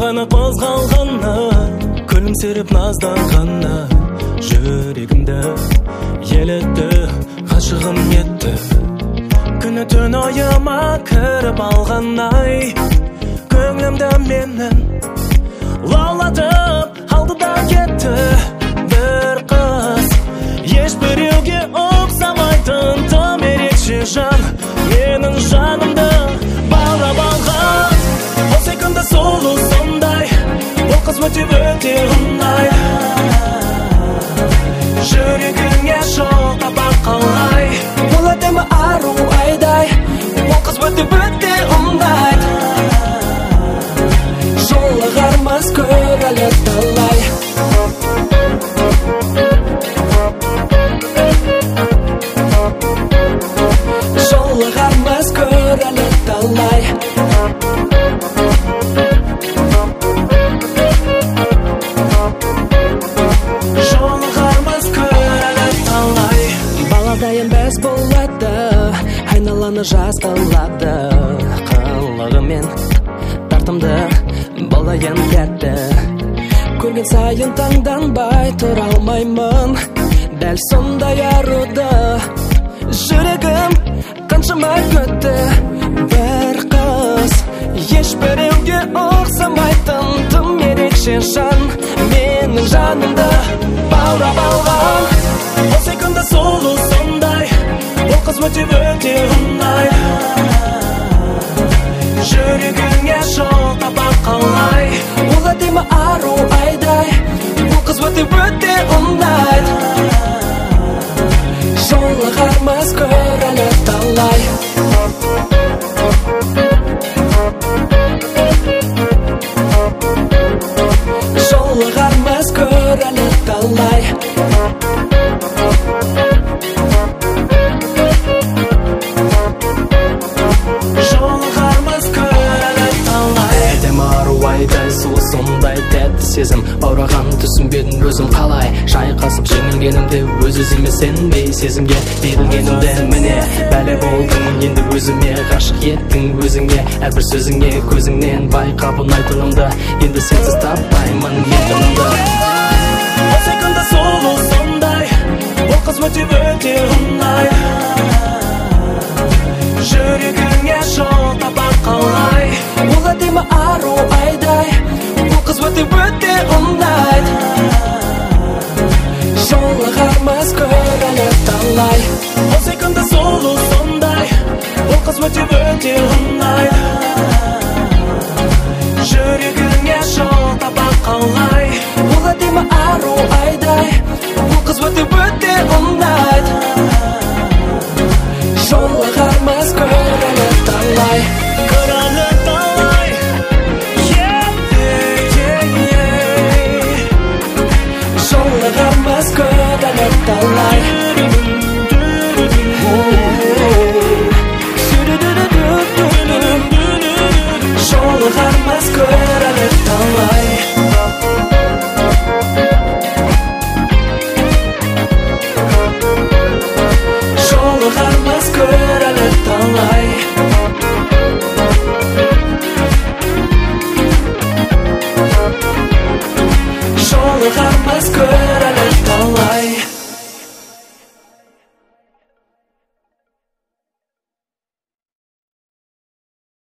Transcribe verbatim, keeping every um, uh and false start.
ғана қозғалғаны, күлімсіреп назданғаны, жүрегімді елетті, ғашығым етті. Күні түн ойыма кіріп алғандай, көңілімді менің лаулатып алды да кетті. Бір қыз, ешбіреуге ұқсамайтын тым ерекше жан, менің жанымды баурап алған. Ол секунда сұлу сондай, ол қыз өте өте ұнай. Жүрегіңе жол таба қалай, ол әдемі ару айдай, ол қыз өте өте ұнайды. Жолығармыз көрәлі талай, жолығармыз көрәлі талай. Баладайын бәз болады, айналаны жаздалады. Қылығымен тартымды балайын тәтті, көрген сайын таңданбай тұра алмаймын. Дәл сондай аруды жүрегім қаншама көтті. Бір қыз, ешбіреуге ұқсамайтын тым ерекше жан, менің жанымды баурап алған. Ол секунда сұлу сондай, ол қыз өте өте ұнай. Жүрегіңе жол таба қалай, ол әдемі ару айдай, ол қыз өте өте ұнайды. Жолығармыз көрәлі талай, жолығармыз көрәлі талай. Сондай тәтті сезім, баураған түсінбедім өзім қалай. Шайқасып жеңілгенімде өз-өз емес сенбей, сезімге берілгенімде міне бәле болдың. Енді өзіме ғашық еттің, өзіңе әрбір сөзіңе көзіңнен байқап ұнайтынымды, енді сенсіз таппаймын еркінімді. Ол секунда сұлу сондай, ол қыз өте өте ұнай. Жүрегіңе жол таба қалай, ол әдемі ару айдай, ол қыз өте өте ұнайды. Жолығармыз көрәлі талай, ол секунда сұлу сондай, ол қыз өте өте ұнай. Жүрегіңе жол таба қалай, ол әдемі ару айдай, ол қыз өте өте ұнайды. Жолығармыз көрәлі талай, көрәлі талай. Жолығармыз көрәлі талай, жолығармыз көрәлі талай. Жолығармыз көрәлі талай, жолығармыз көрәлі талай.